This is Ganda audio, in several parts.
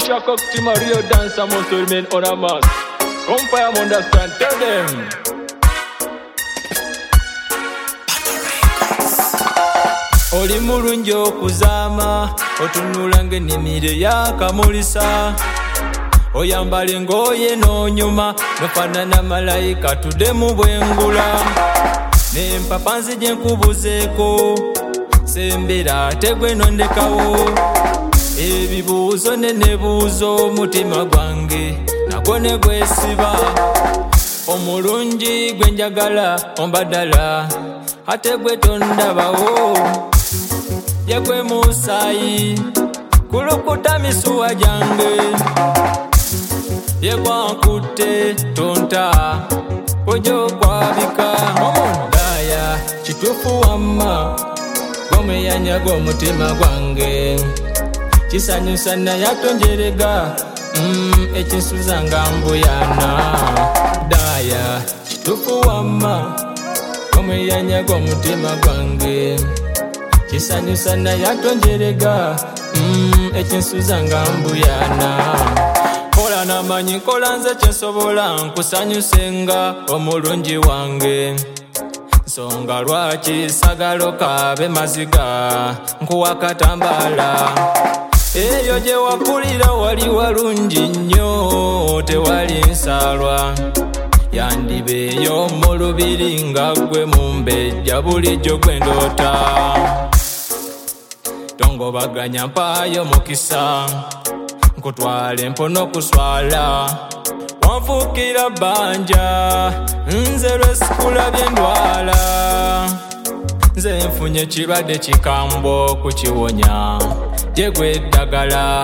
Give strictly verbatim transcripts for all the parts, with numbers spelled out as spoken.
Patricia Cook, team a real dancer must remain on a mask. Come fire, understand, tell them. Oli mulungi okuzaama otunula ng'ennimiro yakamulisa oyambala engoye n'onyuma nofaanana malayika tudde mu bwengula n'empapa nzije nkubuzeeko sembera ate gwe nondekawo ebibuuzo ne nebuuzo omutima gwange nagwo ne gwesiba omulungi gwe njagala ombadala ate gwe tondabawo yegwe musaayi kulukuta misuwa gyange yegwankutte tonta ojo kwabika omundaya kituufu wamma gwomeyanyaga omutima gwange kisanyusa naye atonjerega mm, ekinsuza nga mbuyana daya kituufu wamma gwomeyanyaga omutima gwange kisanyusa naye atonjerega mm, ekinsuza nga mbuyana kola namanyi nkola nze kyensobola nkusanyusenga omulungi wange nsonga lwaki sagalo kabe maziga nkuwa katambala eyo gye wakulira wali walungi nnyo tewali nsalwa yandibeeyo mu lubiri nga gwe mumbejja bulijjo gwe ndoota tongobaganya mpaayo mukisa nkutwale mpono kuswala wanfuukira bbanja nze lwesikulabye ndwala nze nfunye kirwadde kikambo kukiwonya gyegwe eddagala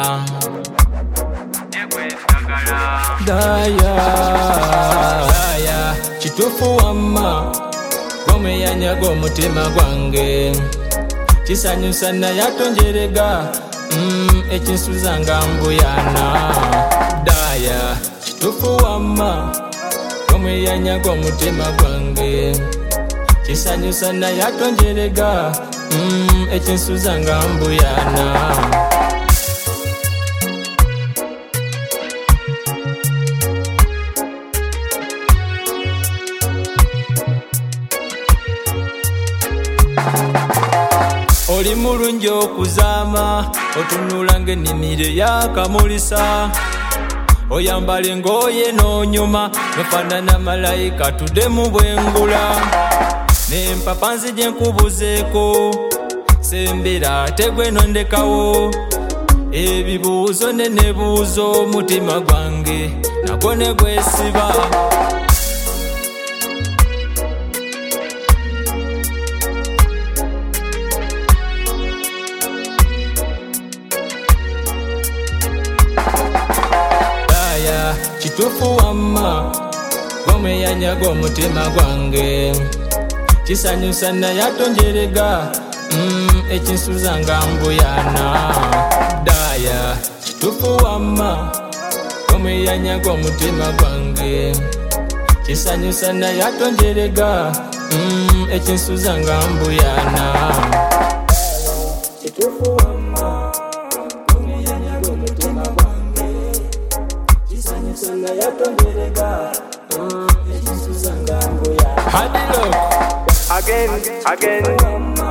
daya daya kituufu wamma gwomeyanyaga omutima gwange kisanyusa naye atonjerega mm, ekinsuza nga mbuyana daya kituufu wamma gwomeyanyaga omutima gwange kisanyusa naye atonjerega mm, ekinsuza nga mbuyana oli mulungi okuzaama otunula ng'ennimiro yakamulisa oyambala engoye n'onyuma nofaanana malayika tudde mu bwengula n'empapa nzije nkubuzeeko sembera ate gwe nondekawo ebibuuzo ne nebuuzo omutima gwange nagwo ne gwesiba kituufu wamma gwomeyanyaga omutima gwange kisanyusa naye atonjerega mm, ekinsuza nga mbuyana daya kituufu wamma gwomeyanyaga omutima gwange kisanyusa naye atonjerega mm, ekinsuza nga mbuyana kituufu wamma gwomeyanyaga omutima gwange kisanyusa naye atonjerega mm, ekinsuza nga mbuyana again, again.